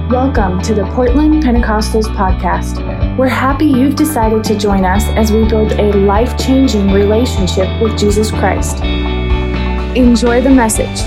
Welcome to the Portland Pentecostals podcast. We're happy you've decided to join us as we build a life-changing relationship with Jesus Christ. Enjoy the message.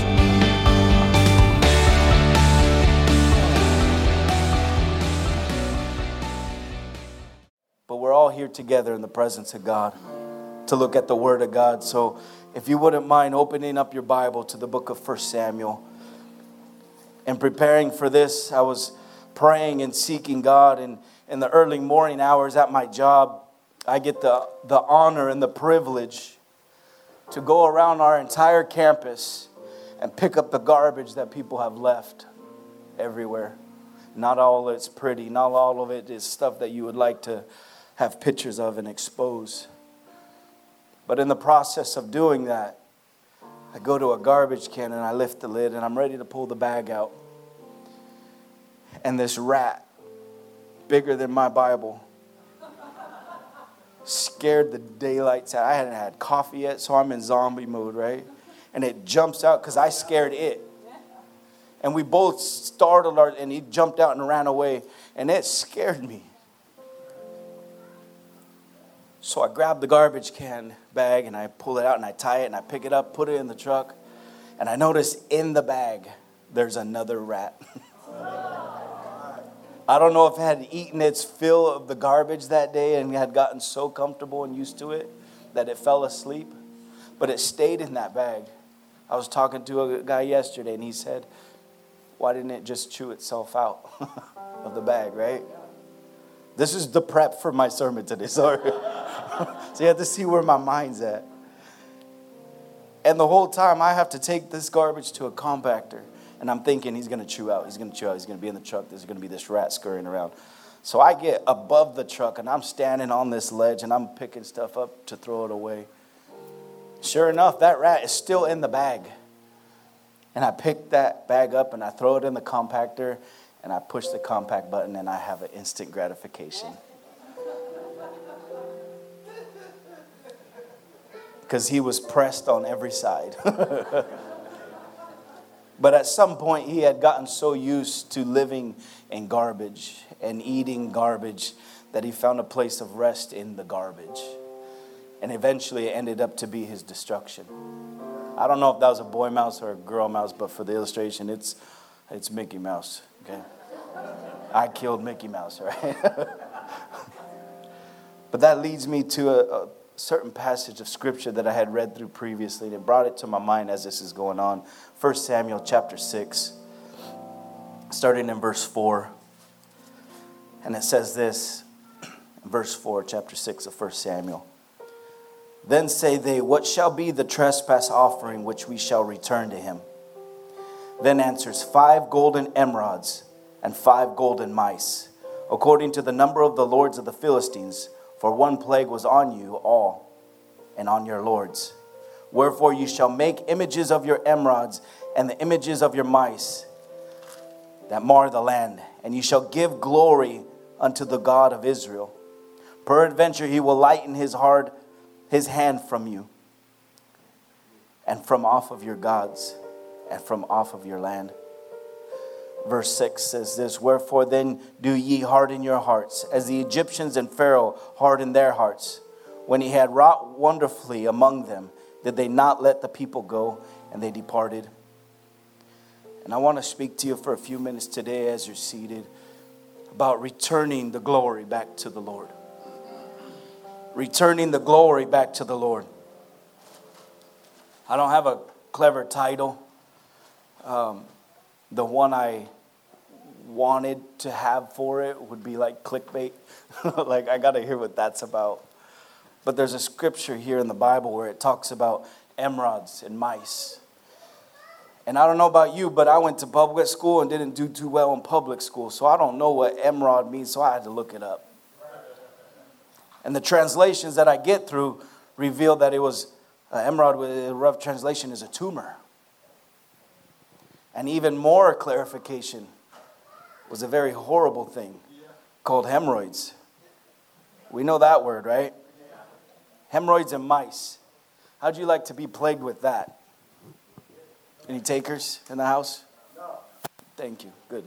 But we're all here together in the presence of God to look at the Word of God. So if you wouldn't mind opening up your Bible to the book of 1 Samuel. And preparing for this, I was praying and seeking God. And in the early morning hours at my job, I get the honor and the privilege to go around our entire campus and pick up the garbage that people have left everywhere. Not all of it's pretty. Not all of it is stuff that you would like to have pictures of and expose. But in the process of doing that, I go to a garbage can and I lift the lid and I'm ready to pull the bag out. And this rat, bigger than my Bible, scared the daylights out. I hadn't had coffee yet, so I'm in zombie mode, right? And it jumps out because I scared it. And we both startled, and he jumped out and ran away. And it scared me. So I grab the garbage can bag and I pull it out and I tie it and I pick it up, put it in the truck. And I notice in the bag, there's another rat. I don't know if it had eaten its fill of the garbage that day and had gotten so comfortable and used to it that it fell asleep. But it stayed in that bag. I was talking to a guy yesterday and he said, why didn't it just chew itself out of the bag, right? This is the prep for my sermon today, sorry. So you have to see where my mind's at. And the whole time I have to take this garbage to a compactor. And I'm thinking he's going to chew out. He's going to be in the truck. There's going to be this rat scurrying around. So I get above the truck and I'm standing on this ledge and I'm picking stuff up to throw it away. Sure enough, that rat is still in the bag. And I pick that bag up and I throw it in the compactor and I push the compact button and I have an instant gratification. Because he was pressed on every side. But at some point, he had gotten so used to living in garbage and eating garbage that he found a place of rest in the garbage. And eventually, it ended up to be his destruction. I don't know if that was a boy mouse or a girl mouse, but for the illustration, it's Mickey Mouse. Okay, I killed Mickey Mouse, right? But that leads me to a certain passage of scripture that I had read through previously, and it brought it to my mind as this is going on. 1 Samuel chapter 6, starting in verse 4. And it says this, verse 4, chapter 6 of 1 Samuel. Then say they, what shall be the trespass offering which we shall return to him? Then answers 5 golden emerods and 5 golden mice, according to the number of the lords of the Philistines. For one plague was on you all, and on your lords. Wherefore you shall make images of your emerods and the images of your mice that mar the land. And you shall give glory unto the God of Israel. Peradventure he will lighten his hand from you, and from off of your gods, and from off of your land. Verse 6 says this, wherefore then do ye harden your hearts, as the Egyptians and Pharaoh hardened their hearts. When he had wrought wonderfully among them, did they not let the people go, and they departed? And I want to speak to you for a few minutes today as you're seated about returning the glory back to the Lord. Returning the glory back to the Lord. I don't have a clever title. The one I wanted to have for it would be like clickbait. Like, I got to hear what that's about. But there's a scripture here in the Bible where it talks about emerods and mice. And I don't know about you, but I went to public school and didn't do too well in public school. So I don't know what emerald means, so I had to look it up. And the translations that I get through reveal that it was emerald with a rough translation is a tumor. And even more clarification was a very horrible thing called hemorrhoids. We know that word, right? Hemorrhoids and mice. How'd you like to be plagued with that? Any takers in the house? No. Thank you. Good.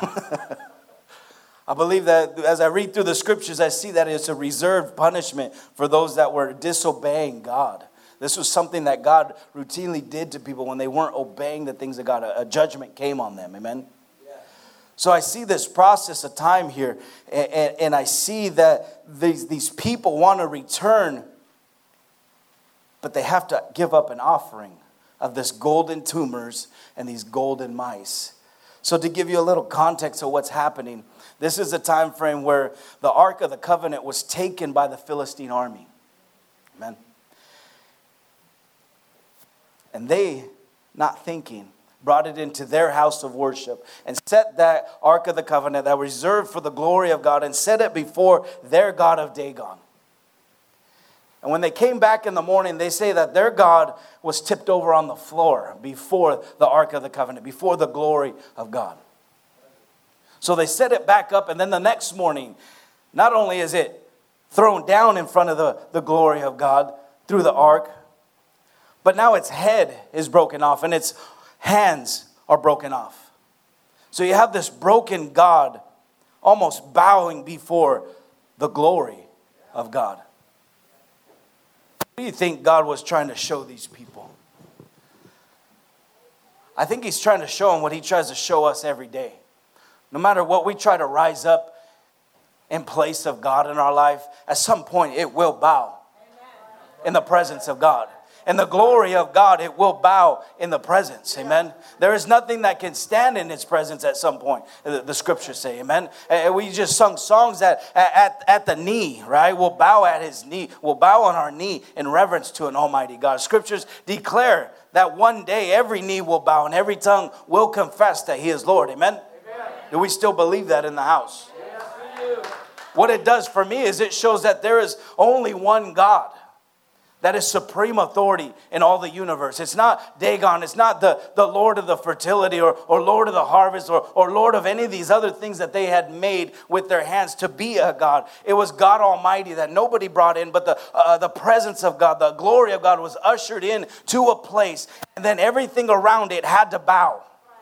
I believe that as I read through the scriptures, I see that it's a reserved punishment for those that were disobeying God. This was something that God routinely did to people when they weren't obeying the things of God. A judgment came on them. Amen? Yeah. So I see this process of time here, and I see that these people want to return, but they have to give up an offering of this golden tumors and these golden mice. So to give you a little context of what's happening, this is a time frame where the Ark of the Covenant was taken by the Philistine army. Amen. And they, not thinking, brought it into their house of worship and set that Ark of the Covenant that was reserved for the glory of God and set it before their God of Dagon. And when they came back in the morning, they say that their God was tipped over on the floor before the Ark of the Covenant, before the glory of God. So they set it back up, and then the next morning, not only is it thrown down in front of the glory of God through the ark, but now its head is broken off and its hands are broken off. So you have this broken God almost bowing before the glory of God. What do you think God was trying to show these people? I think he's trying to show them what he tries to show us every day. No matter what we try to rise up in place of God in our life, at some point it will bow in the presence of God. In the glory of God, it will bow in the presence. Amen. There is nothing that can stand in His presence at some point. The scriptures say, amen. We just sung songs that at the knee, right? We'll bow at His knee. We'll bow on our knee in reverence to an almighty God. Scriptures declare that one day every knee will bow and every tongue will confess that He is Lord. Amen. Do we still believe that in the house? Yes, we do. What it does for me is it shows that there is only one God that is supreme authority in all the universe. It's not Dagon. It's not the Lord of the fertility or Lord of the harvest or Lord of any of these other things that they had made with their hands to be a God. It was God Almighty that nobody brought in, but the presence of God, the glory of God was ushered in to a place, and then everything around it had to bow.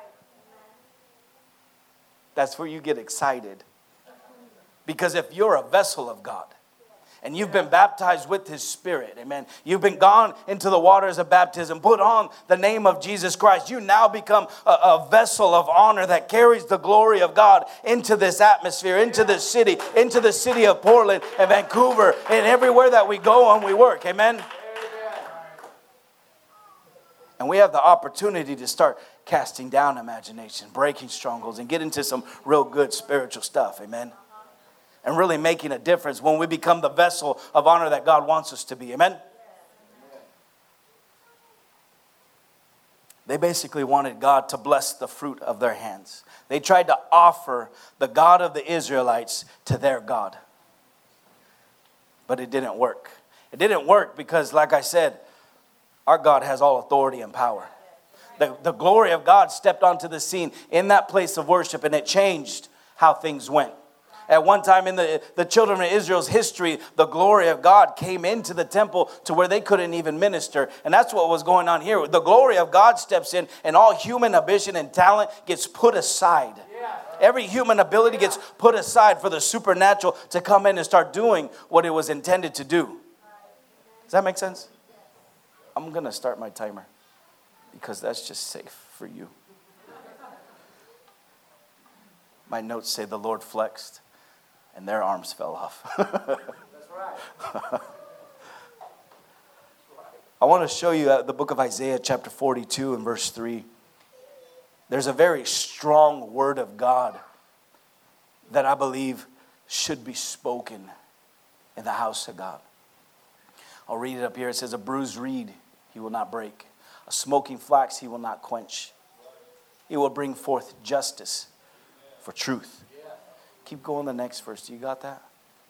That's where you get excited. Because if you're a vessel of God and you've been baptized with His Spirit, amen, you've been gone into the waters of baptism, put on the name of Jesus Christ, you now become a vessel of honor that carries the glory of God into this atmosphere, into this city, into the city of Portland and Vancouver and everywhere that we go and we work, amen. And we have the opportunity to start casting down imagination, breaking strongholds, and get into some real good spiritual stuff. Amen. And really making a difference when we become the vessel of honor that God wants us to be. Amen. They basically wanted God to bless the fruit of their hands. They tried to offer the God of the Israelites to their God. But it didn't work. It didn't work because, like I said, our God has all authority and power. The glory of God stepped onto the scene in that place of worship, and it changed how things went. At one time in the children of Israel's history, the glory of God came into the temple to where they couldn't even minister. And that's what was going on here. The glory of God steps in, and all human ambition and talent gets put aside. Every human ability gets put aside for the supernatural to come in and start doing what it was intended to do. Does that make sense? I'm going to start my timer because that's just safe for you. My notes say the Lord flexed and their arms fell off. That's right. I want to show you the book of Isaiah chapter 42 and verse 3. There's a very strong word of God that I believe should be spoken in the house of God. I'll read it up here. It says, a bruised reed He will not break. A smoking flax He will not quench. He will bring forth justice for truth. Keep going the next verse. Do you got that?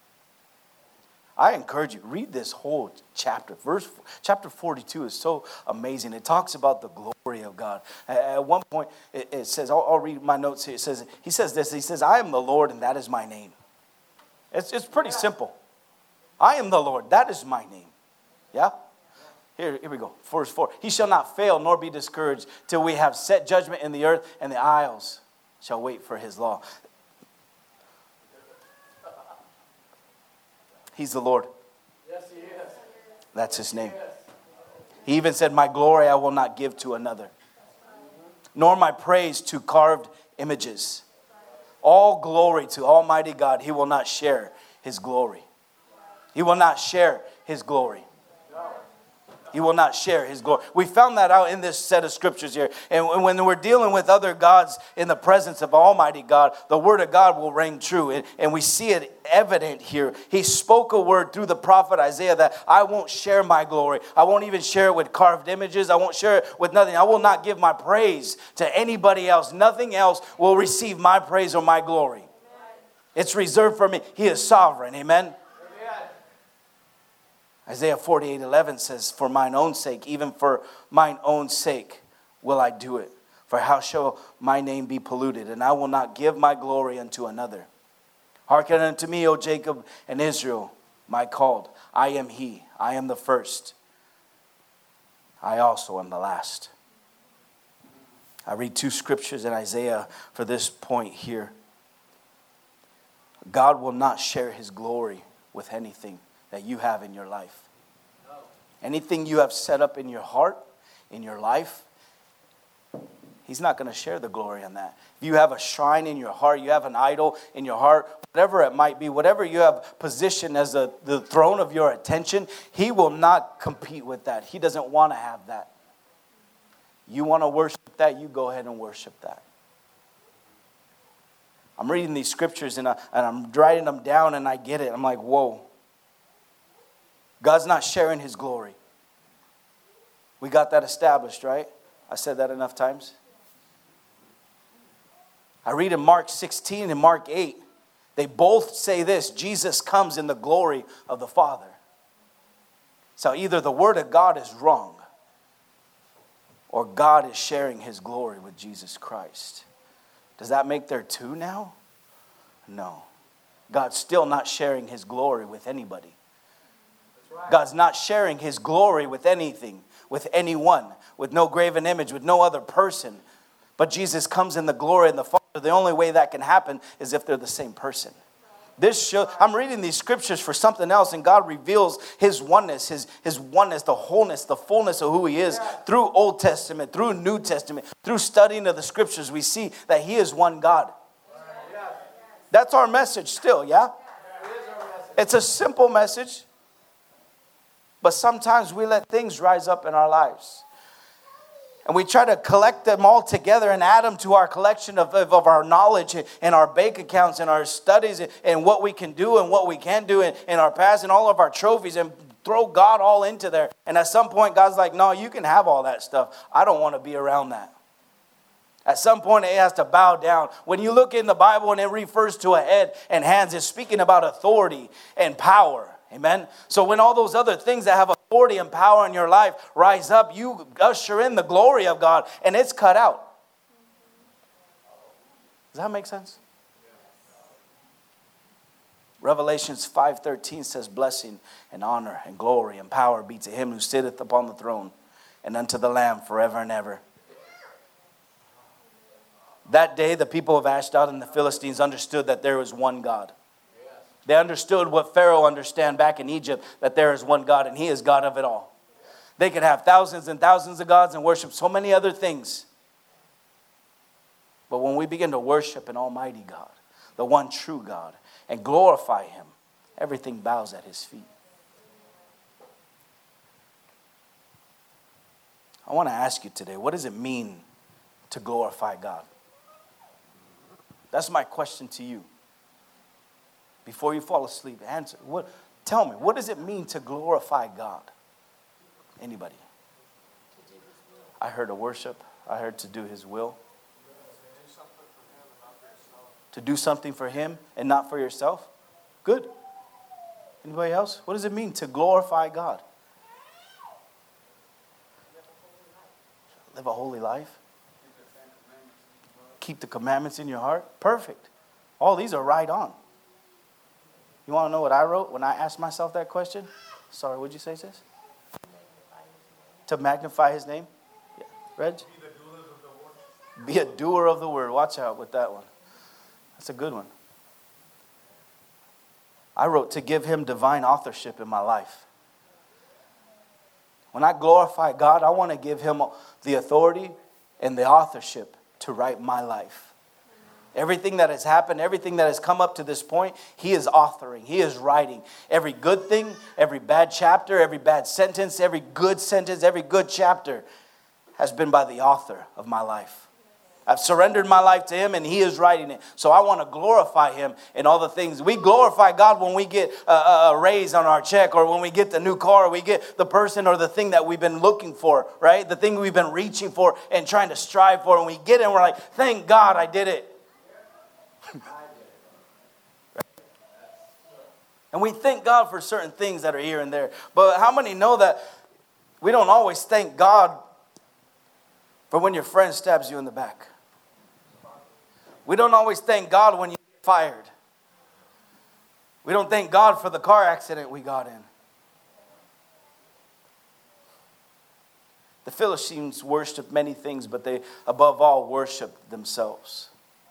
I encourage you, read this whole chapter. Chapter 42 is so amazing. It talks about the glory of God. At one point, it says, I'll read my notes here. It says, He says this. He says, I am the Lord and that is my name. It's pretty simple. I am the Lord. That is my name. Yeah? Here we go. Verse 4. He shall not fail nor be discouraged till we have set judgment in the earth and the isles shall wait for his law. He's the Lord. Yes, he is. That's his name. He even said, my glory I will not give to another, nor my praise to carved images. All glory to Almighty God. He will not share his glory. He will not share his glory. He will not share his glory. We found that out in this set of scriptures here. And when we're dealing with other gods in the presence of Almighty God, the word of God will reign true. And we see it evident here. He spoke a word through the prophet Isaiah that I won't share my glory. I won't even share it with carved images. I won't share it with nothing. I will not give my praise to anybody else. Nothing else will receive my praise or my glory. It's reserved for me. He is sovereign. Amen. Isaiah 48:11 says, for mine own sake, even for mine own sake, will I do it. For how shall my name be polluted? And I will not give my glory unto another. Hearken unto me, O Jacob and Israel, my called. I am he. I am the first. I also am the last. I read 2 scriptures in Isaiah for this point here. God will not share his glory with anything that you have in your life. Anything you have set up in your heart, in your life, he's not going to share the glory on that. If you have a shrine in your heart, you have an idol in your heart, whatever it might be, whatever you have positioned as the throne of your attention, he will not compete with that. He doesn't want to have that. You want to worship that, you go ahead and worship that. I'm reading these scriptures and I'm writing them down and I get it. I'm like, whoa. God's not sharing his glory. We got that established, right? I said that enough times. I read in Mark 16 and Mark 8. They both say this: Jesus comes in the glory of the Father. So either the word of God is wrong or God is sharing his glory with Jesus Christ. Does that make there two now? No. God's still not sharing his glory with anybody. God's not sharing his glory with anything, with anyone, with no graven image, with no other person. But Jesus comes in the glory of the Father. The only way that can happen is if they're the same person. I'm reading these scriptures for something else, and God reveals his oneness, his oneness, the wholeness, the fullness of who he is through Old Testament, through New Testament, through studying of the scriptures. We see that he is one God. That's our message still, yeah? It's a simple message. But sometimes we let things rise up in our lives. And we try to collect them all together and add them to our collection of our knowledge and our bank accounts and our studies and what we can do and what we can't do in our past and all of our trophies and throw God all into there. And at some point, God's like, no, you can have all that stuff. I don't want to be around that. At some point, it has to bow down. When you look in the Bible and it refers to a head and hands, it's speaking about authority and power. Amen. So when all those other things that have authority and power in your life rise up, you usher in the glory of God and it's cut out. Does that make sense? Revelations 5:13 says, blessing and honor and glory and power be to him who sitteth upon the throne and unto the Lamb forever and ever. That day, the people of Ashdod and the Philistines understood that there was one God. They understood what Pharaoh understood back in Egypt, that there is one God and he is God of it all. They could have thousands and thousands of gods and worship so many other things. But when we begin to worship an almighty God, the one true God, and glorify him, everything bows at his feet. I want to ask you today, what does it mean to glorify God? That's my question to you. Before you fall asleep, answer. Tell me, what does it mean to glorify God? Anybody? I heard a worship. I heard to do his will. To do something for him and not for yourself? Good. Anybody else? What does it mean to glorify God? Live a holy life. Keep the commandments in your heart. Perfect. All these are right on. You want to know what I wrote when I asked myself that question? Sorry, what'd you say, sis? To magnify his name? Yeah. Reg? Be a doer of the word. Watch out with that one. That's a good one. I wrote to give him divine authorship in my life. When I glorify God, I want to give him the authority and the authorship to write my life. Everything that has happened, everything that has come up to this point, he is authoring. He is writing. Every good thing, every bad chapter, every bad sentence, every good chapter has been by the author of my life. I've surrendered my life to him and he is writing it. So I want to glorify him in all the things. We glorify God when we get a raise on our check, or when we get the new car, or we get the person or the thing that we've been looking for, right? The thing we've been reaching for and trying to strive for. And we get it and we're like, thank God I did it. And we thank God for certain things that are here and there. But how many know that we don't always thank God for when your friend stabs you in the back? We don't always thank God when you get fired. We don't thank God for the car accident we got in. The Philistines worshiped many things, but they above all worshiped themselves.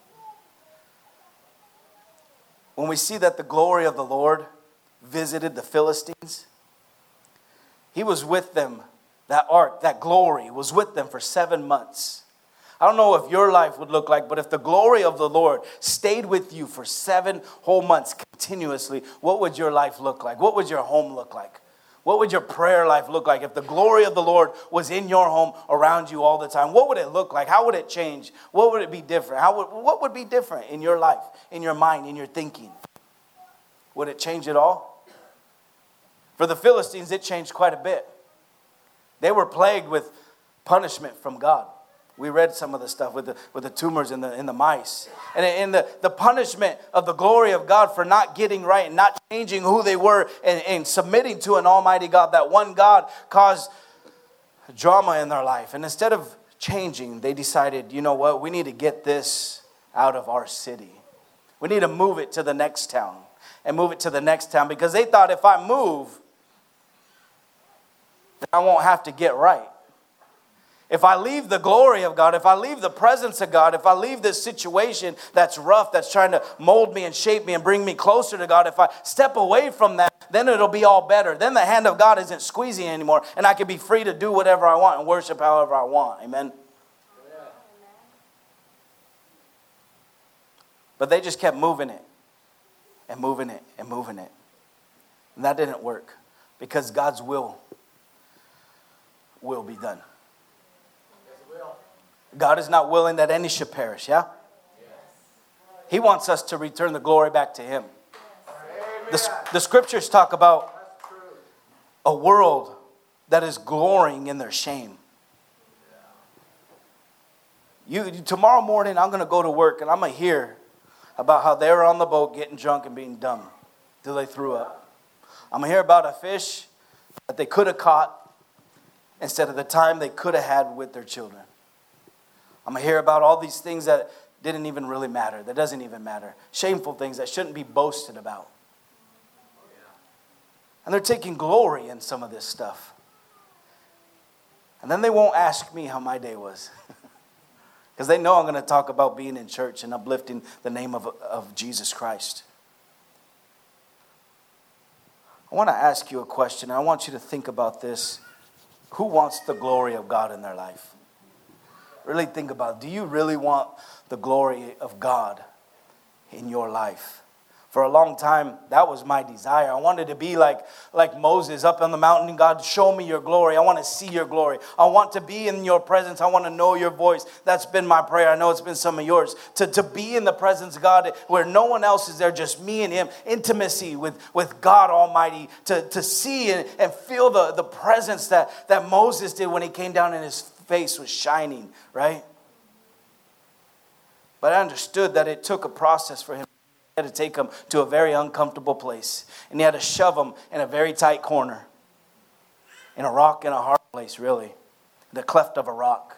When we see that the glory of the Lord visited the Philistines, he was with them. That ark, that glory was with them for 7 months. I don't know if your life would look like, but if the glory of the Lord stayed with you for 7 whole months continuously, what would your life look like? What would your home look like? What would your prayer life look like if the glory of the Lord was in your home around you all the time? What would it look like? How would it change? What would it be different? What would be different in your life, in your mind, in your thinking? Would it change it all? For the Philistines, it changed quite a bit. They were plagued with punishment from God. We read some of the stuff with the tumors and the mice. And the punishment of the glory of God for not getting right and not changing who they were and submitting to an almighty God. That one God caused drama in their life. And instead of changing, they decided, you know what? We need to get this out of our city. We need to move it to the next town. And move it to the next town. Because they thought if I move, then I won't have to get right. If I leave the glory of God, if I leave the presence of God, if I leave this situation that's rough, that's trying to mold me and shape me and bring me closer to God, if I step away from that, then it'll be all better. Then the hand of God isn't squeezing anymore, and I can be free to do whatever I want and worship however I want. Amen? But they just kept moving it and moving it and moving it. And that didn't work because God's will be done. God is not willing that any should perish, yeah? He wants us to return the glory back to Him. The scriptures talk about a world that is glorying in their shame. Tomorrow morning, I'm going to go to work and I'm going to hear about how they were on the boat getting drunk and being dumb till they threw up. I'm going to hear about a fish that they could have caught instead of the time they could have had with their children. I'm going to hear about all these things that didn't even really matter, that doesn't even matter. Shameful things that shouldn't be boasted about. And they're taking glory in some of this stuff. And then they won't ask me how my day was. Because they know I'm going to talk about being in church and uplifting the name of Jesus Christ. I want to ask you a question. I want you to think about this. Who wants the glory of God in their life? Really think about it. Do you really want the glory of God in your life? For a long time, that was my desire. I wanted to be like Moses up on the mountain. God, show me your glory. I want to see your glory. I want to be in your presence. I want to know your voice. That's been my prayer. I know it's been some of yours. To be in the presence of God where no one else is there, just me and Him. Intimacy with God Almighty. To see and feel the presence that Moses did when he came down and his face was shining, right? But I understood that it took a process for him. He had to take him to a very uncomfortable place. And he had to shove him in a very tight corner. In a rock, in a hard place, really. The cleft of a rock.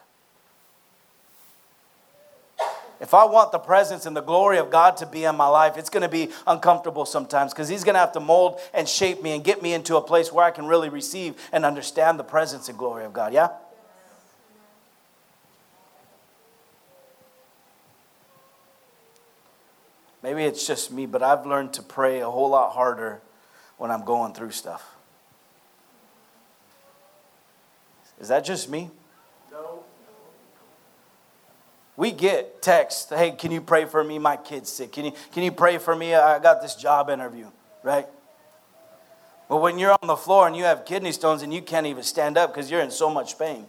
If I want the presence and the glory of God to be in my life, it's going to be uncomfortable sometimes because He's going to have to mold and shape me and get me into a place where I can really receive and understand the presence and glory of God, yeah? Maybe it's just me, but I've learned to pray a whole lot harder when I'm going through stuff. Is that just me? No. We get texts, hey, can you pray for me? My kid's sick. Can you pray for me? I got this job interview, right? But when you're on the floor and you have kidney stones and you can't even stand up because you're in so much pain.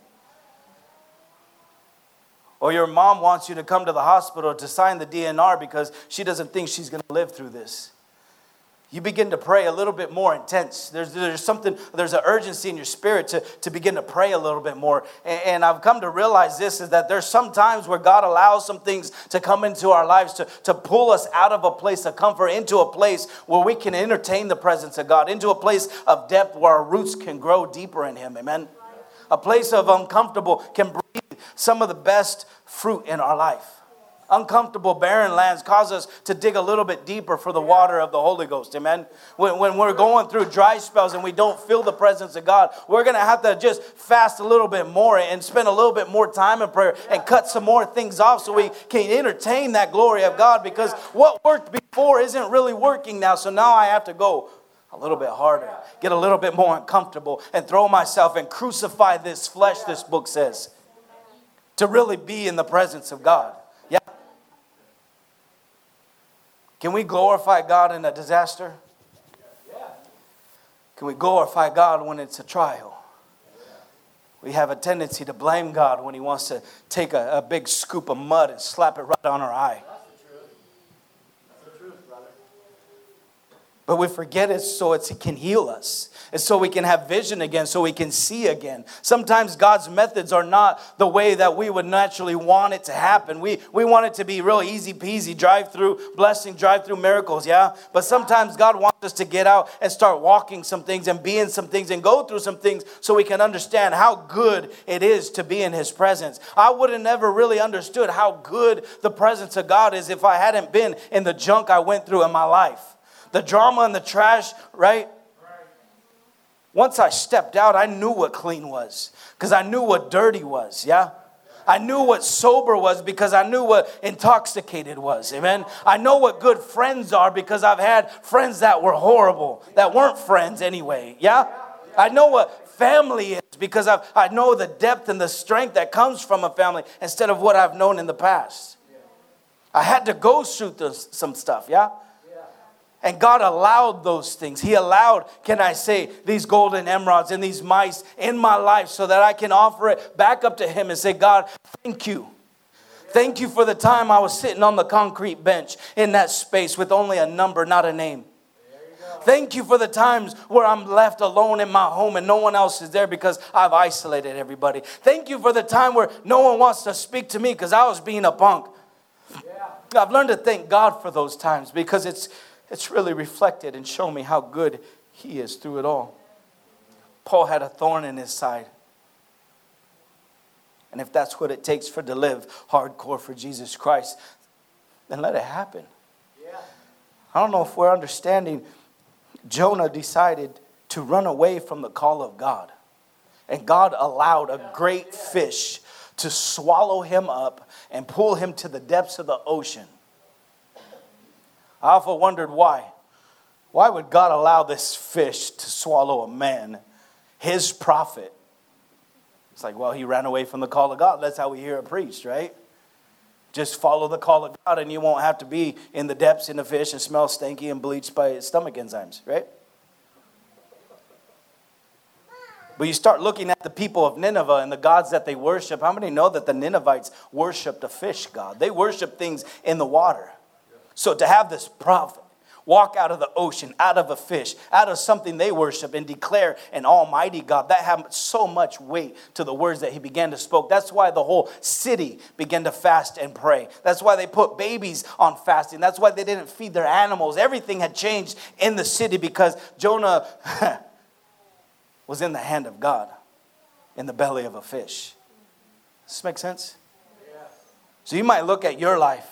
Or your mom wants you to come to the hospital to sign the DNR because she doesn't think she's going to live through this. You begin to pray a little bit more intense. There's an urgency in your spirit to begin to pray a little bit more. And I've come to realize this, is that there's some times where God allows some things to come into our lives to pull us out of a place of comfort into a place where we can entertain the presence of God, into a place of depth where our roots can grow deeper in Him. Amen? A place of uncomfortable can breathe some of the best fruit in our life. Uncomfortable, barren lands cause us to dig a little bit deeper for the water of the Holy Ghost. Amen? When we're going through dry spells and we don't feel the presence of God, we're going to have to just fast a little bit more and spend a little bit more time in prayer and cut some more things off so we can entertain that glory of God, because what worked before isn't really working now. So now I have to go a little bit harder, get a little bit more uncomfortable, and throw myself and crucify this flesh, this book says, to really be in the presence of God. Yeah. Can we glorify God in a disaster? Can we glorify God when it's a trial? We have a tendency to blame God when He wants to take a big scoop of mud and slap it right on our eye. But we forget it so it can heal us. It's so we can have vision again, so we can see again. Sometimes God's methods are not the way that we would naturally want it to happen. We want it to be real easy peasy, drive-through blessing, drive-through miracles, yeah? But sometimes God wants us to get out and start walking some things and be in some things and go through some things so we can understand how good it is to be in His presence. I would have never really understood how good the presence of God is if I hadn't been in the junk I went through in my life. The drama and the trash, right? Once I stepped out, I knew what clean was, because I knew what dirty was, yeah? I knew what sober was because I knew what intoxicated was, amen? I know what good friends are because I've had friends that were horrible, that weren't friends anyway, yeah? I know what family is because I know the depth and the strength that comes from a family instead of what I've known in the past. I had to go through some stuff, yeah? And God allowed those things. He allowed, can I say, these golden emeralds and these mice in my life so that I can offer it back up to Him and say, God, thank you. Thank you for the time I was sitting on the concrete bench in that space with only a number, not a name. Thank you for the times where I'm left alone in my home and no one else is there because I've isolated everybody. Thank you for the time where no one wants to speak to me because I was being a punk. I've learned to thank God for those times because it's really reflected and shown me how good He is through it all. Paul had a thorn in his side. And if that's what it takes to live hardcore for Jesus Christ, then let it happen. I don't know if we're understanding. Jonah decided to run away from the call of God. And God allowed a great fish to swallow him up and pull him to the depths of the ocean. I often wondered why. Why would God allow this fish to swallow a man, His prophet? It's like, well, he ran away from the call of God. That's how we hear it preached, right? Just follow the call of God and you won't have to be in the depths in the fish and smell stinky and bleached by stomach enzymes, right? But you start looking at the people of Nineveh and the gods that they worship. How many know that the Ninevites worshiped a fish god? They worshiped things in the water. So to have this prophet walk out of the ocean, out of a fish, out of something they worship and declare an almighty God, that had so much weight to the words that he began to speak. That's why the whole city began to fast and pray. That's why they put babies on fasting. That's why they didn't feed their animals. Everything had changed in the city because Jonah was in the hand of God, in the belly of a fish. Does this make sense? So you might look at your life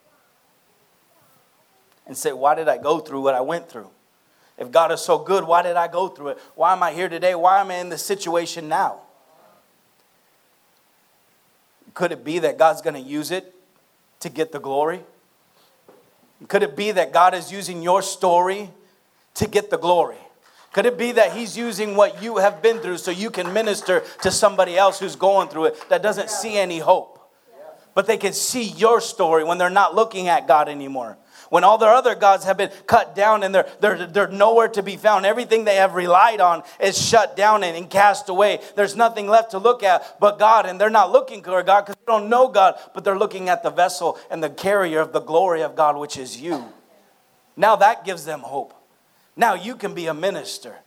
and say, why did I go through what I went through? If God is so good, why did I go through it? Why am I here today? Why am I in this situation now? Could it be that God's going to use it to get the glory? Could it be that God is using your story to get the glory? Could it be that He's using what you have been through so you can minister to somebody else who's going through it that doesn't see any hope? But they can see your story when they're not looking at God anymore. When all their other gods have been cut down and they're nowhere to be found. Everything they have relied on is shut down and cast away. There's nothing left to look at but God. And they're not looking for God because they don't know God. But they're looking at the vessel and the carrier of the glory of God, which is you. Now that gives them hope. Now you can be a minister.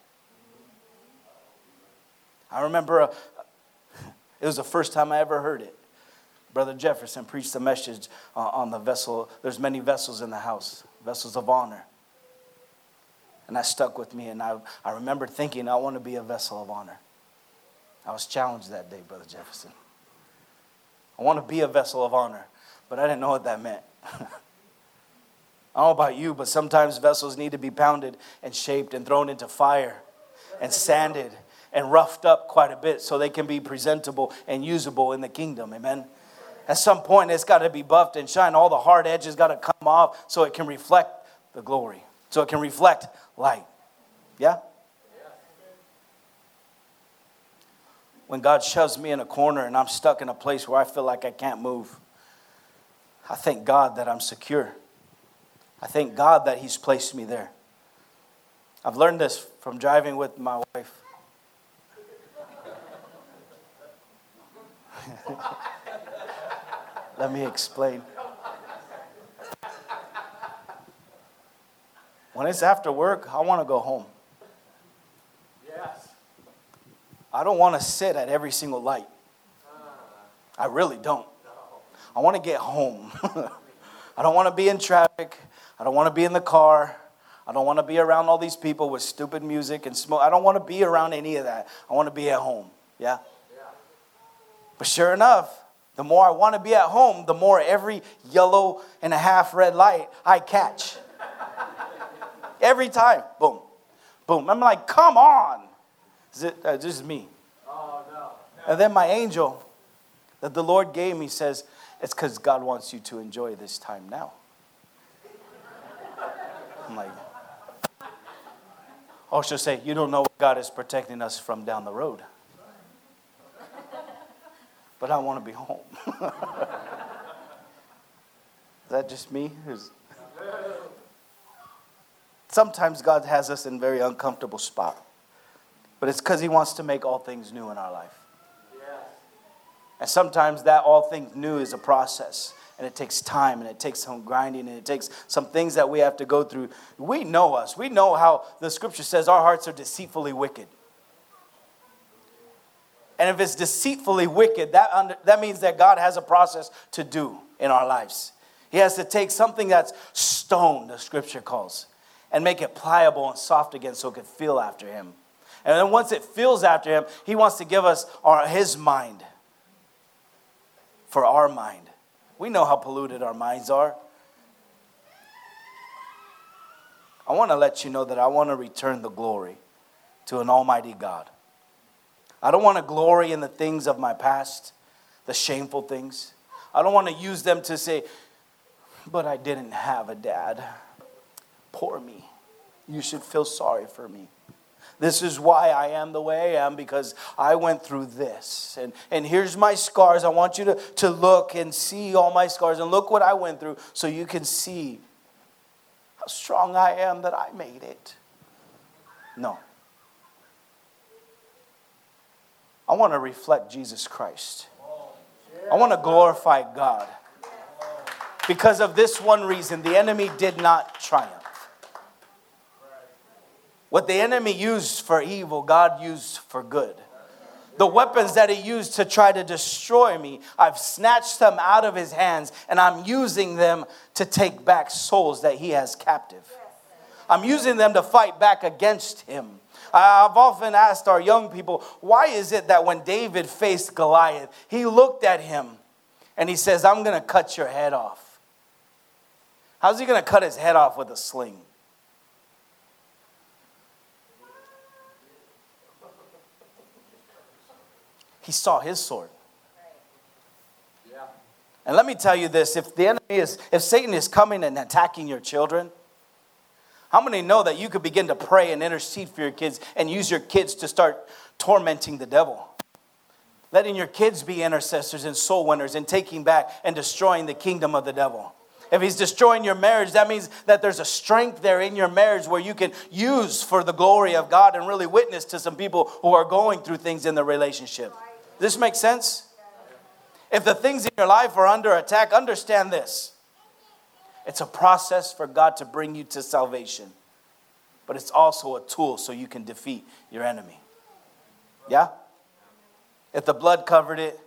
I remember it was the first time I ever heard it. Brother Jefferson preached a message on the vessel. There's many vessels in the house, vessels of honor. And that stuck with me. And I remember thinking, I want to be a vessel of honor. I was challenged that day, Brother Jefferson. I want to be a vessel of honor. But I didn't know what that meant. I don't know about you, but sometimes vessels need to be pounded and shaped and thrown into fire and sanded and roughed up quite a bit so they can be presentable and usable in the kingdom. Amen. At some point, it's got to be buffed and shined. All the hard edges got to come off so it can reflect the glory, so it can reflect light. Yeah? When God shoves me in a corner and I'm stuck in a place where I feel like I can't move, I thank God that I'm secure. I thank God that He's placed me there. I've learned this from driving with my wife. Let me explain. When it's after work, I want to go home. Yes. I don't want to sit at every single light. I really don't. I want to get home. I don't want to be in traffic. I don't want to be in the car. I don't want to be around all these people with stupid music and smoke. I don't want to be around any of that. I want to be at home. Yeah? But sure enough, the more I want to be at home, the more every yellow and a half red light I catch. Every time. Boom. Boom. I'm like, come on. This is me. Oh, no. And then my angel that the Lord gave me says, it's because God wants you to enjoy this time now. I'm like, oh, she'll say, you don't know what God is protecting us from down the road. But I want to be home. Is that just me? Sometimes God has us in very uncomfortable spot. But it's because He wants to make all things new in our life. And sometimes that all things new is a process. And it takes time, and it takes some grinding, and it takes some things that we have to go through. We know us. We know how the scripture says our hearts are deceitfully wicked. And if it's deceitfully wicked, that means that God has a process to do in our lives. He has to take something that's stone, the scripture calls, and make it pliable and soft again so it can feel after Him. And then once it feels after Him, He wants to give us His mind for our mind. We know how polluted our minds are. I want to let you know that I want to return the glory to an almighty God. I don't want to glory in the things of my past, the shameful things. I don't want to use them to say, but I didn't have a dad. Poor me. You should feel sorry for me. This is why I am the way I am, because I went through this. And here's my scars. I want you to look and see all my scars and look what I went through so you can see how strong I am that I made it. No. I want to reflect Jesus Christ. I want to glorify God. Because of this one reason, the enemy did not triumph. What the enemy used for evil, God used for good. The weapons that He used to try to destroy me, I've snatched them out of His hands, and I'm using them to take back souls that He has captive. I'm using them to fight back against Him. I've often asked our young people, why is it that when David faced Goliath, he looked at him and he says, I'm going to cut your head off. How's he going to cut his head off with a sling? He saw his sword. And let me tell you this, if Satan is coming and attacking your children, how many know that you could begin to pray and intercede for your kids and use your kids to start tormenting the devil? Letting your kids be intercessors and soul winners and taking back and destroying the kingdom of the devil. If he's destroying your marriage, that means that there's a strength there in your marriage where you can use for the glory of God and really witness to some people who are going through things in the relationship. Does this make sense? If the things in your life are under attack, understand this. It's a process for God to bring you to salvation. But it's also a tool so you can defeat your enemy. Yeah? If the blood covered it,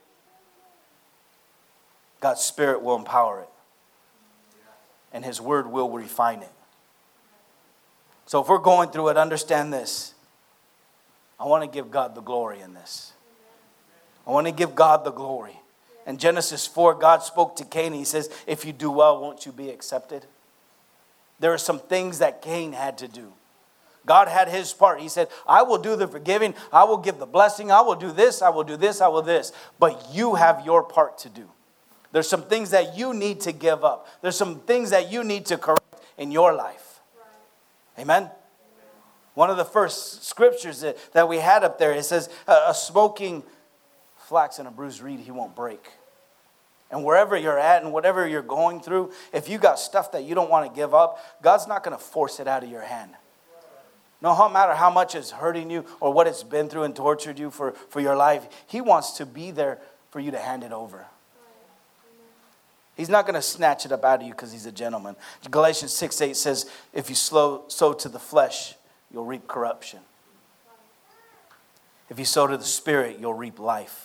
God's Spirit will empower it. And His Word will refine it. So if we're going through it, understand this. I want to give God the glory in this. I want to give God the glory. In Genesis 4, God spoke to Cain. He says, if you do well, won't you be accepted? There are some things that Cain had to do. God had his part. He said, I will do the forgiving. I will give the blessing. I will do this. I will do this. I will this. But you have your part to do. There's some things that you need to give up. There's some things that you need to correct in your life. Amen? One of the first scriptures that we had up there, it says, a smoking flax and a bruised reed he won't break. And wherever you're at and whatever you're going through, if you got stuff that you don't want to give up, God's not going to force it out of your hand. No matter how much it's hurting you or what it's been through and tortured you for your life, He wants to be there for you to hand it over. He's not going to snatch it up out of you because He's a gentleman. Galatians 6:8 says, if you sow to the flesh, you'll reap corruption. If you sow to the Spirit, you'll reap life.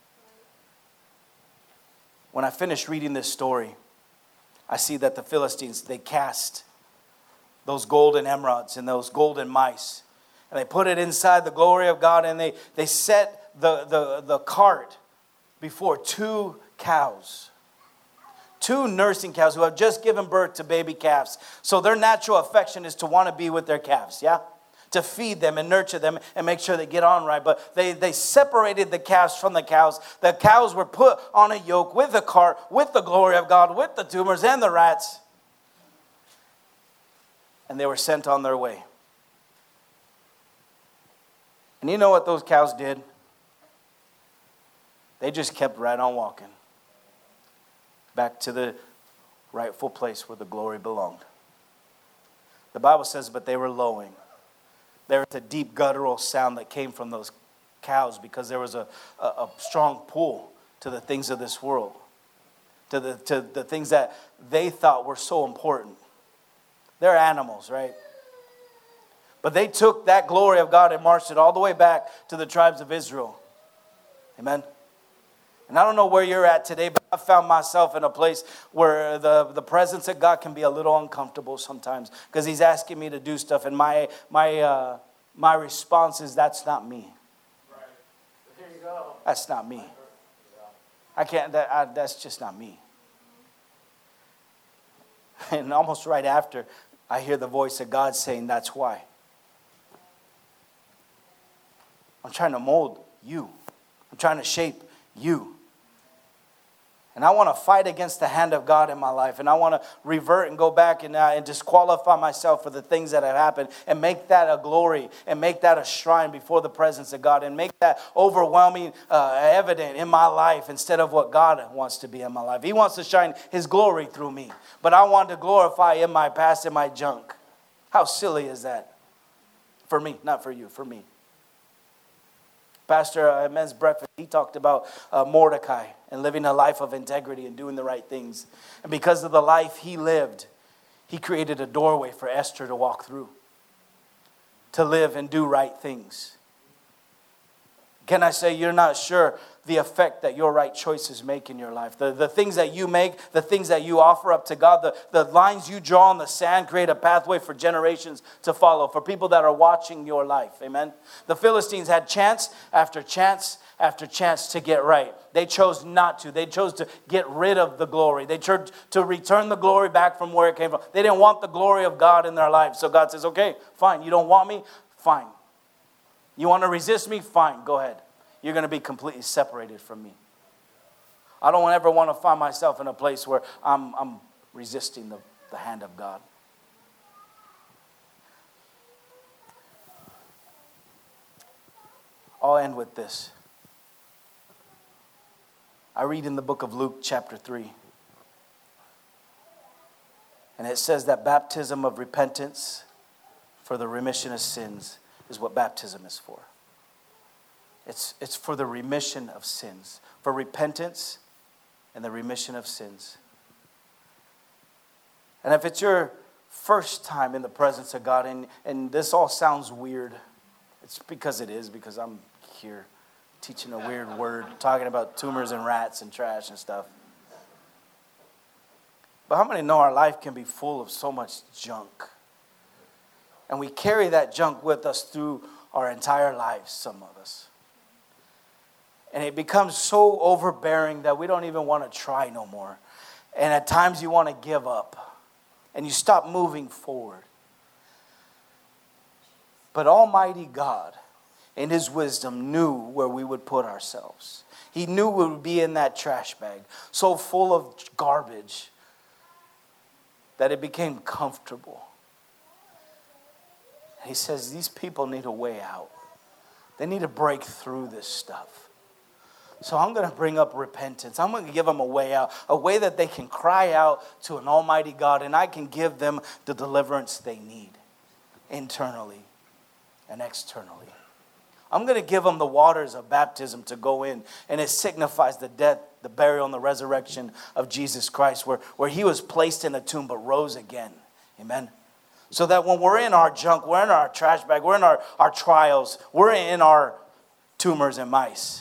When I finished reading this story, I see that the Philistines, they cast those golden emeralds and those golden mice. And they put it inside the glory of God, and they set the cart before two cows. Two nursing cows who have just given birth to baby calves. So their natural affection is to want to be with their calves, yeah? To feed them and nurture them and make sure they get on right. But they separated the calves from the cows. The cows were put on a yoke with the cart, with the glory of God, with the tumors and the rats. And they were sent on their way. And you know what those cows did? They just kept right on walking. Back to the rightful place where the glory belonged. The Bible says, but they were lowing. There was a deep guttural sound that came from those cows because there was a strong pull to the things of this world. To the things that they thought were so important. They're animals, right? But they took that glory of God and marched it all the way back to the tribes of Israel. Amen? And I don't know where you're at today, but I found myself in a place where the presence of God can be a little uncomfortable sometimes because He's asking me to do stuff, and my response is, that's not me. Right. Here you go. That's not me. I can't. That's just not me. And almost right after, I hear the voice of God saying, that's why. I'm trying to mold you. I'm trying to shape you. And I want to fight against the hand of God in my life. And I want to revert and go back and disqualify myself for the things that have happened. And make that a glory. And make that a shrine before the presence of God. And make that overwhelming evident in my life instead of what God wants to be in my life. He wants to shine His glory through me. But I want to glorify in my past and my junk. How silly is that? For me, not for you, for me. Pastor at Men's Breakfast, he talked about Mordecai and living a life of integrity and doing the right things. And because of the life he lived, he created a doorway for Esther to walk through, to live and do right things. Can I say you're not sure the effect that your right choices make in your life? The things that you make, the things that you offer up to God, the lines you draw on the sand create a pathway for generations to follow, for people that are watching your life. Amen? The Philistines had chance after chance after chance to get right. They chose not to. They chose to get rid of the glory. They chose to return the glory back from where it came from. They didn't want the glory of God in their life. So God says, okay, fine. You don't want me? Fine. You want to resist me? Fine, go ahead. You're going to be completely separated from me. I don't ever want to find myself in a place where I'm resisting the hand of God. I'll end with this. I read in the book of Luke chapter 3. And it says that baptism of repentance for the remission of sins is what baptism is for. It's for the remission of sins. For repentance and the remission of sins. And if it's your first time in the presence of God, and this all sounds weird, it's because it is, because I'm here teaching a weird word, talking about tumors and rats and trash and stuff. But how many know our life can be full of so much junk? And we carry that junk with us through our entire lives, some of us. And it becomes so overbearing that we don't even want to try no more. And at times you want to give up. And you stop moving forward. But Almighty God, in His wisdom, knew where we would put ourselves. He knew we would be in that trash bag, so full of garbage that it became comfortable. He says, these people need a way out. They need to break through this stuff. So I'm going to bring up repentance. I'm going to give them a way out, a way that they can cry out to an almighty God, and I can give them the deliverance they need internally and externally. I'm going to give them the waters of baptism to go in, and it signifies the death, the burial, and the resurrection of Jesus Christ, where He was placed in a tomb but rose again. Amen. So that when we're in our junk, we're in our trash bag, we're in our trials, we're in our tumors and mice,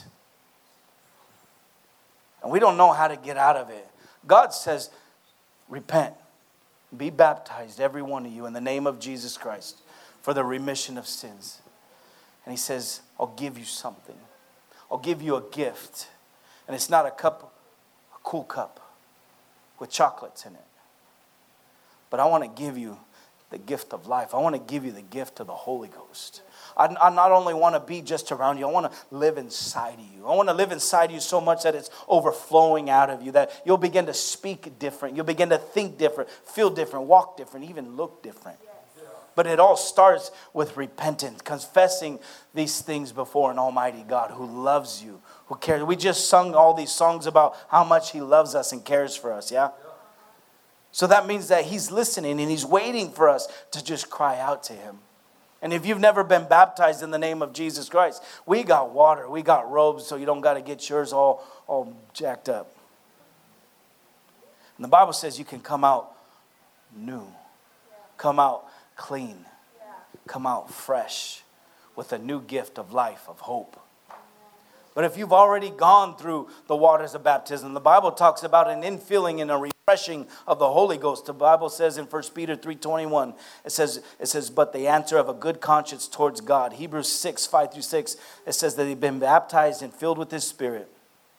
and we don't know how to get out of it, God says, repent. Be baptized, every one of you, in the name of Jesus Christ for the remission of sins. And He says, I'll give you something. I'll give you a gift. And it's not a cup, a cool cup with chocolates in it. But I want to give you the gift of life. I want to give you the gift of the Holy Ghost. I not only want to be just around you, I want to live inside of you. I want to live inside you so much that it's overflowing out of you, that you'll begin to speak different. You'll begin to think different, feel different, walk different, even look different. But it all starts with repentance, confessing these things before an almighty God who loves you, who cares. We just sung all these songs about how much He loves us and cares for us, yeah? So that means that He's listening and He's waiting for us to just cry out to Him. And if you've never been baptized in the name of Jesus Christ, we got water, we got robes, so you don't got to get yours all jacked up. And the Bible says you can come out new, come out clean, come out fresh with a new gift of life, of hope. But if you've already gone through the waters of baptism, the Bible talks about an infilling and a refreshing of the Holy Ghost. The Bible says in 1 Peter 3:21, it says, but the answer of a good conscience towards God. Hebrews 6:5-6, it says that they've been baptized and filled with His Spirit.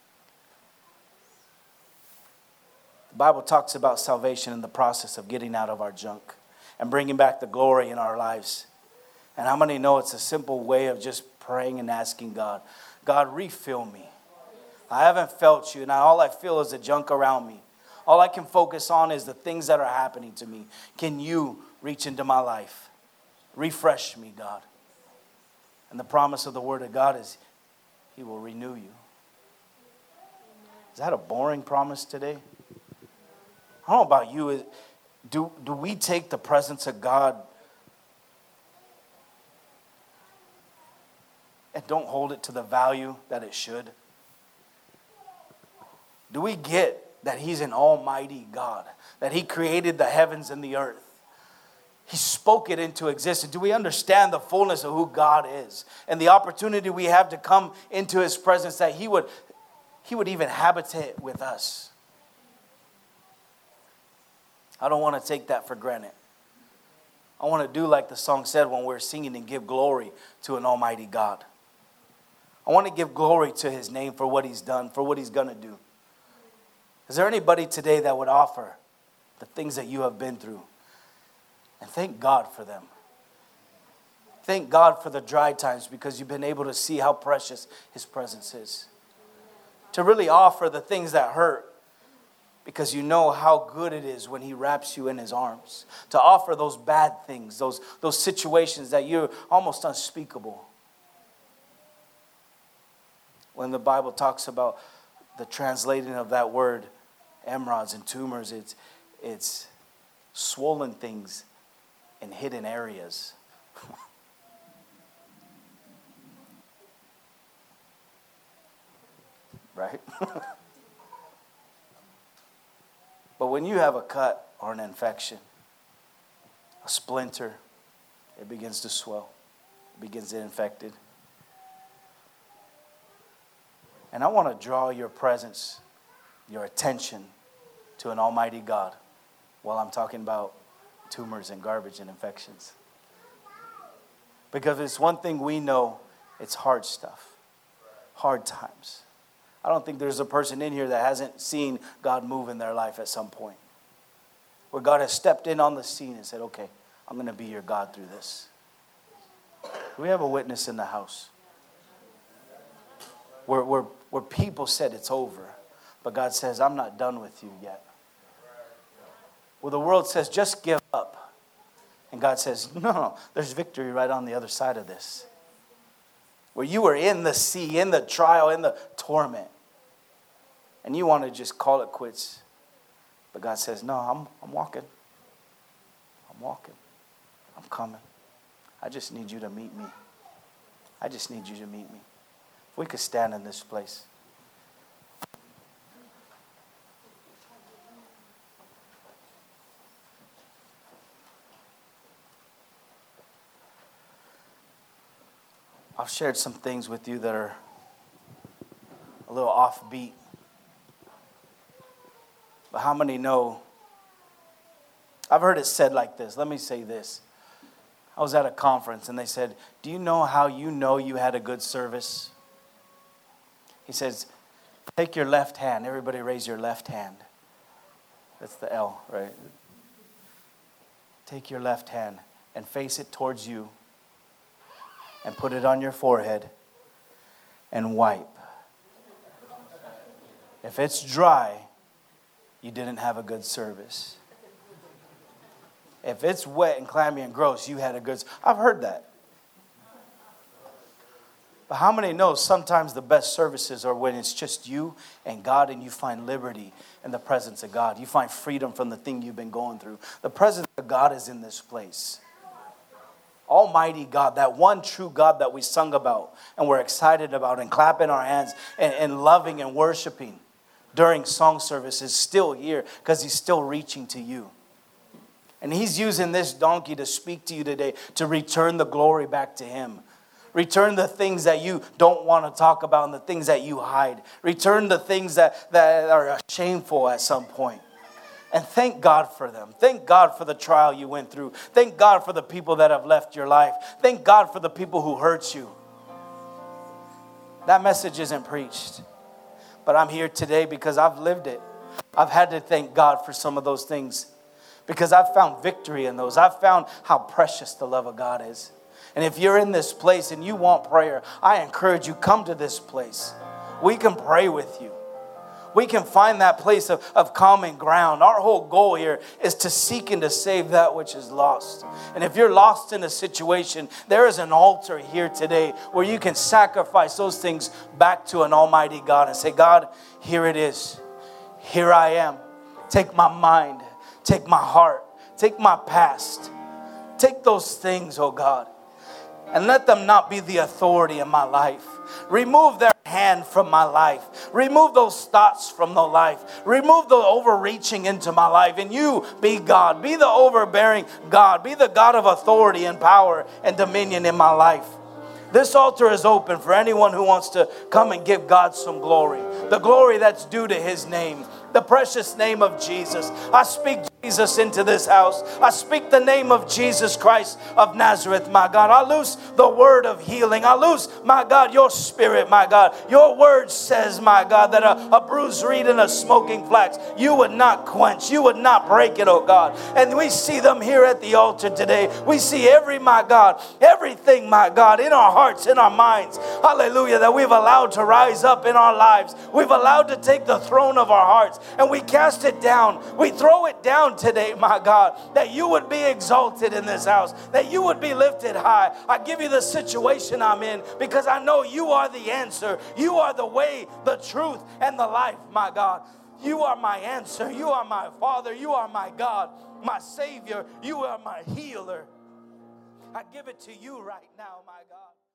The Bible talks about salvation in the process of getting out of our junk and bringing back the glory in our lives. And how many know it's a simple way of just praying and asking God, God, refill me. I haven't felt you, and all I feel is the junk around me. All I can focus on is the things that are happening to me. Can you reach into my life? Refresh me, God. And the promise of the Word of God is He will renew you. Is that a boring promise today? I don't know about you. Do we take the presence of God and don't hold it to the value that it should? Do we get that He's an almighty God, that He created the heavens and the earth? He spoke it into existence. Do we understand the fullness of who God is and the opportunity we have to come into His presence, that He would even habitate with us? I don't want to take that for granted. I want to do like the song said when we're singing, and give glory to an almighty God. I want to give glory to His name for what He's done, for what He's going to do. Is there anybody today that would offer the things that you have been through? And thank God for them. Thank God for the dry times, because you've been able to see how precious His presence is. to really offer the things that hurt, because you know how good it is when he wraps you in his arms. To offer those bad things, those situations that you're almost unspeakable. When the Bible talks about the translating of that word, emerods and tumors, it's swollen things in hidden areas. Right? But when you have a cut or an infection, a splinter, it begins to swell. It begins to get infected. And I want to draw your presence, your attention to an almighty God while I'm talking about tumors and garbage and infections. Because it's one thing we know, it's hard stuff, hard times. I don't think there's a person in here that hasn't seen God move in their life at some point, where God has stepped in on the scene and said, okay, I'm going to be your God through this. Do we have a witness in the house? Where people said it's over, but God says, I'm not done with you yet. Where the world says, just give up. And God says, no, there's victory right on the other side of this. Where you were in the sea, in the trial, in the torment. And you want to just call it quits. But God says, no, I'm walking. I'm walking. I'm coming. I just need you to meet me. I just need you to meet me. If we could stand in this place. I've shared some things with you that are a little offbeat. But how many know? I've heard it said like this. Let me say this. I was at a conference and they said, do you know how you know you had a good service? He says, take your left hand. Everybody raise your left hand. That's the L, right? Take your left hand and face it towards you and put it on your forehead and wipe. If it's dry, you didn't have a good service. If it's wet and clammy and gross, you had a good... I've heard that. But how many know sometimes the best services are when it's just you and God and you find liberty in the presence of God. You find freedom from the thing you've been going through. The presence of God is in this place. Almighty God, that one true God that we sung about and we're excited about and clapping our hands and loving and worshiping during song service is still here because he's still reaching to you. And he's using this donkey to speak to you today to return the glory back to him. Return the things that you don't want to talk about and the things that you hide. Return the things that are shameful at some point. And thank God for them. Thank God for the trial you went through. Thank God for the people that have left your life. Thank God for the people who hurt you. That message isn't preached. But I'm here today because I've lived it. I've had to thank God for some of those things. Because I've found victory in those. I've found how precious the love of God is. And if you're in this place and you want prayer, I encourage you, come to this place. We can pray with you. We can find that place of common ground. Our whole goal here is to seek and to save that which is lost. And if you're lost in a situation, there is an altar here today where you can sacrifice those things back to an almighty God and say, God, here it is. Here I am. Take my mind. Take my heart. Take my past. Take those things, oh God. And let them not be the authority in my life. Remove their hand from my life. Remove those thoughts from the life. Remove the overreaching into my life. And you be God. Be the overbearing God. Be the God of authority and power and dominion in my life. This altar is open for anyone who wants to come and give God some glory. The glory that's due to his name. the precious name of Jesus. I speak Jesus into this house. I speak the name of Jesus Christ of Nazareth, my God. I loose the word of healing. I loose, my God, your spirit, my God. Your word says, my God, that a bruised reed and a smoking flax, you would not quench. You would not break it, oh God. And we see them here at the altar today. We see my God, everything, my God, in our hearts, in our minds, hallelujah, that we've allowed to rise up in our lives. We've allowed to take the throne of our hearts and we cast it down. We throw it down today, my God, that you would be exalted in this house, that you would be lifted high. I give you the situation I'm in because I know you are the answer. You are the way, the truth, and the life, my God. You are my answer. You are my Father. You are my God, my Savior. You are my healer. I give it to you right now, my God.